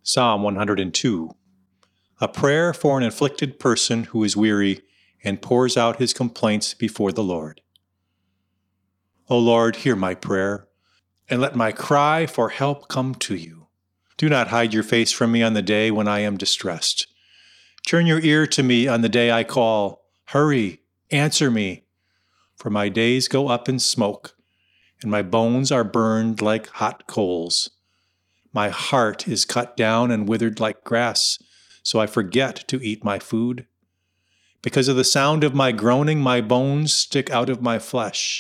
Psalm 102. A prayer for an afflicted person who is weary and pours out his complaints before the Lord. O Lord, hear my prayer, and let my cry for help come to you. Do not hide your face from me on the day when I am distressed. Turn your ear to me on the day I call. Hurry, answer me, for my days go up in smoke, and my bones are burned like hot coals. My heart is cut down and withered like grass, so I forget to eat my food. Because of the sound of my groaning, my bones stick out of my flesh.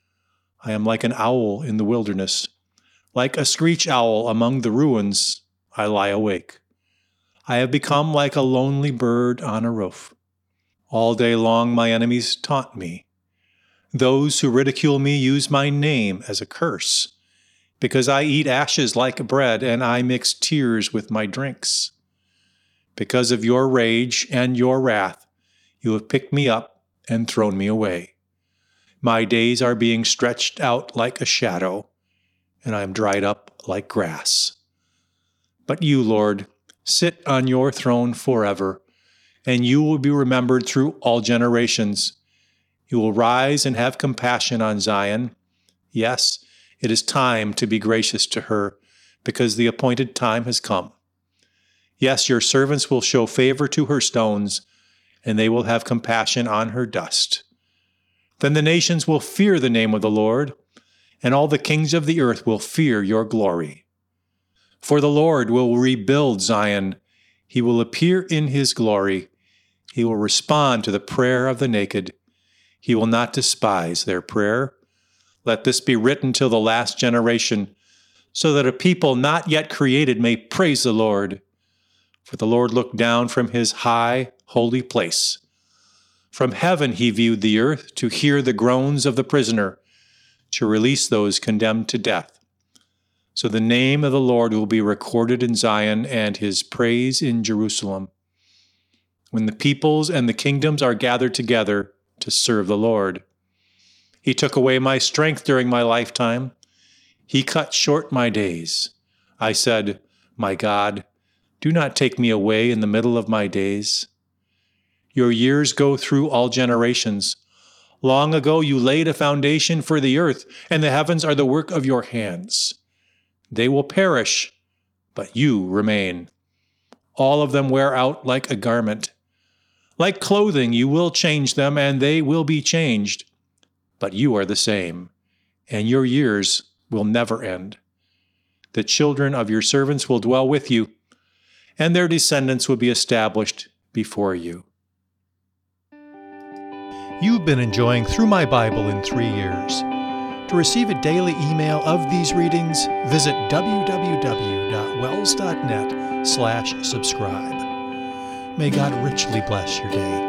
I am like an owl in the wilderness. Like a screech owl among the ruins, I lie awake. I have become like a lonely bird on a roof. All day long my enemies taunt me. Those who ridicule me use my name as a curse, because I eat ashes like bread and I mix tears with my drinks. Because of your rage and your wrath, you have picked me up and thrown me away. My days are being stretched out like a shadow, and I am dried up like grass. But you, Lord, sit on your throne forever, and you will be remembered through all generations. You will rise and have compassion on Zion. Yes, it is time to be gracious to her, because the appointed time has come. Yes, your servants will show favor to her stones, and they will have compassion on her dust. Then the nations will fear the name of the Lord, and all the kings of the earth will fear your glory. For the Lord will rebuild Zion. He will appear in his glory. He will respond to the prayer of the naked. He will not despise their prayer. Let this be written till the last generation, so that a people not yet created may praise the Lord. For the Lord looked down from his high, holy place. From heaven he viewed the earth to hear the groans of the prisoner, to release those condemned to death. So the name of the Lord will be recorded in Zion and his praise in Jerusalem, when the peoples and the kingdoms are gathered together to serve the Lord. He took away my strength during my lifetime. He cut short my days. I said, my God, do not take me away in the middle of my days. Your years go through all generations. Long ago you laid a foundation for the earth, and the heavens are the work of your hands. They will perish, but you remain. All of them wear out like a garment. Like clothing, you will change them, and they will be changed. But you are the same, and your years will never end. The children of your servants will dwell with you, and their descendants will be established before you. You've been enjoying Through My Bible in 3 Years. To receive a daily email of these readings, visit www.wells.net/subscribe. May God richly bless your day.